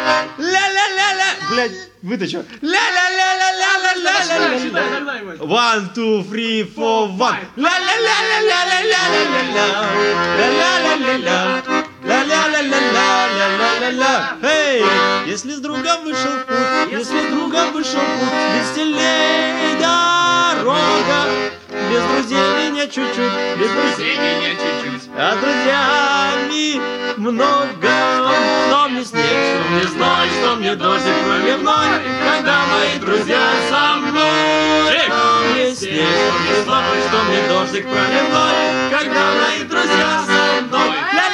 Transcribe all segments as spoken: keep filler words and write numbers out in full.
Ля-ля-ля-ля. Блядь, вытащу. Ля-ля-ля-ля-ля-ля-ля-ля-ля. One, two, three, four, one. Ля-ля-ля-ля-ля-ля-ля-ля-ля. Ля-ля-ля-ля-ля. Ля-ля-ля-ля-ля-ля-ля-ля. Эй, если с другом вышел в путь, если с другом вышел в путь, веселей дорога. Без друзей меня чуть-чуть, без друзей меня чуть-чуть, а друзьями много. Что мне снег, что мне знать, что мне дождик проливной, когда мои друзья со мной. Что мне снег, что мне знать, что мне дождик проливной, когда мои друзья со мной.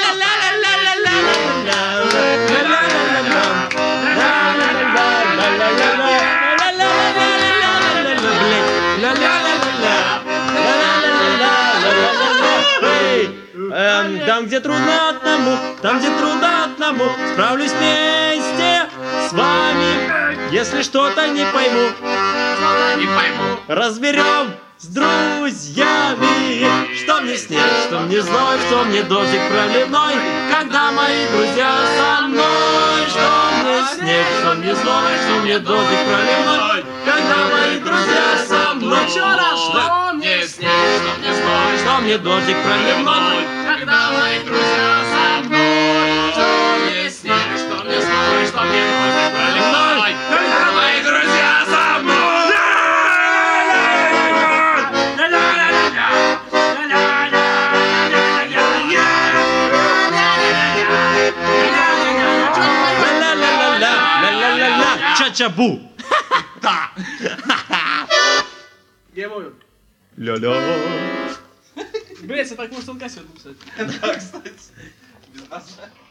Эм, там, где трудно одному, там, где трудно одному, справлюсь вместе с вами. Если что-то не пойму, не пойму, разберем с друзьями. Что мне снег, что мне зной, что мне дождик проливной, когда мои друзья со мной. Что мне снег, что мне зной, что мне дождик проливной, когда мои друзья со мной. Еще раз, что мне снег, что мне зной, что мне дождик проливной, когда мои друзья со мной. Что мне снег, что мне зной, что мне дождик проливной, когда мои друзья со мной. Ча-ча-бу! Да! Я мою. Ля-ля! Блять, я так может алкасию написать. Да, кстати. Без нас.